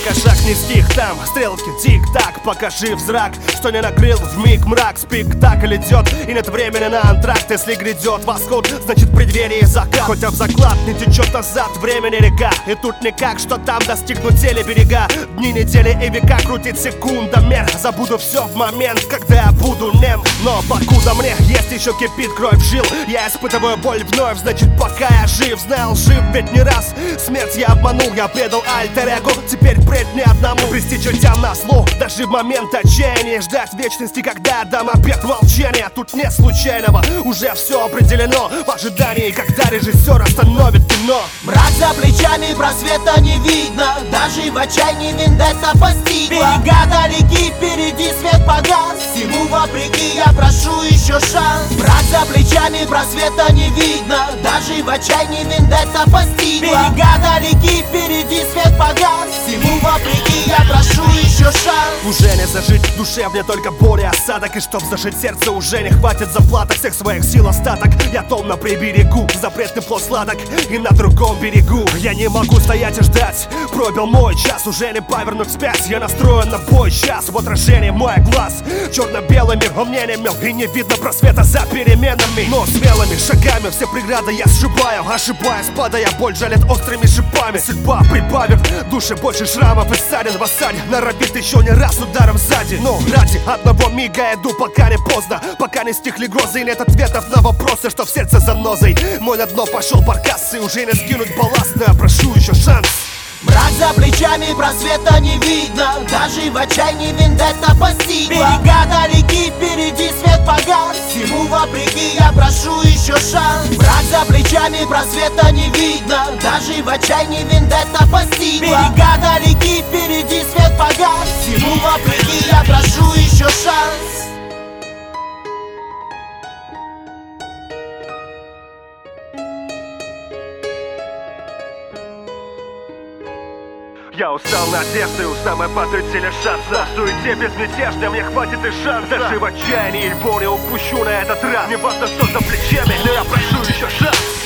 пока шаг не стих. Там стрелки тик-так, пока жив зрак, что не накрыл вмиг мрак. Спектакль идет, и нет времени на антракт. Если грядет восход, значит в преддверии закат. Хоть об заклад не течет назад времени река, и тут никак, что там достигнуть цели берега. Дни, недели и века крутит секундомер. Забуду все в момент, когда я буду нем. Но покуда мне есть еще кипит кровь жил, я испытываю боль вновь, значит пока я жив. Знал, жив ведь не раз, смерть я обманул, я предал альтер-эго. Теперь пред мне одному прести чертям на зло. Даже в момент отчаяния ждать вечности, когда я дам обет молчания. Тут нет случайного, уже все определено в ожидании, когда режиссер остановит кино. Мрак за плечами, просвета не видно, даже в отчаянии вендетта постигла. Берега далеки, впереди свет погас, всему вопреки я прошу еще шанс. Мрак за плечами, просвета не видно, даже в отчаянии вендетта постигла. Берега далеки, впереди свет погас, всему вопреки я прошу еще шанс. Уже не зажить в душе, мне только боль и осадок. И чтоб зажить сердце, уже не хватит заплаток. Всех своих сил остаток, я томно приберегу запретный плод сладок, и на другом берегу я не могу стоять и ждать. Пробил мой час, уже не повернуть вспять. Я настроен на бой сейчас, в отражении мой глаз черно-белыми он мне не мел, и не видно просвета за переменами. Но смелыми шагами все преграды я сшибаю, ошибаясь, падая, боль жалит острыми шипами. Судьба прибавив душе больше шрамов и ссадин в осаде, норовит еще не раз ударом сзади. Но ради одного мига иду, пока не поздно, пока не стихли грозы и нет ответов на вопросы, что в сердце занозой. Мой на дно пошел баркас, и уже не скинуть балласт, но я прошу еще шанс. Мрак за плечами, просвета не видно, даже в отчаянии вендетта постигла. Берега далеки, впереди свет погас, всему вопреки я прошу еще шанс. Мрак за плечами, просвета не видно, даже в отчаянии вендетта постигла. Берега далеки, впереди свет погас, всему вопреки я прошу еще шанс. Я устал надежды, у самой падают все лишатся. В суете безмятежно, мне хватит и шанса. Даже в отчаянии его не упущу на этот раз. Не важно, что за плечами, но я прошу еще шанс.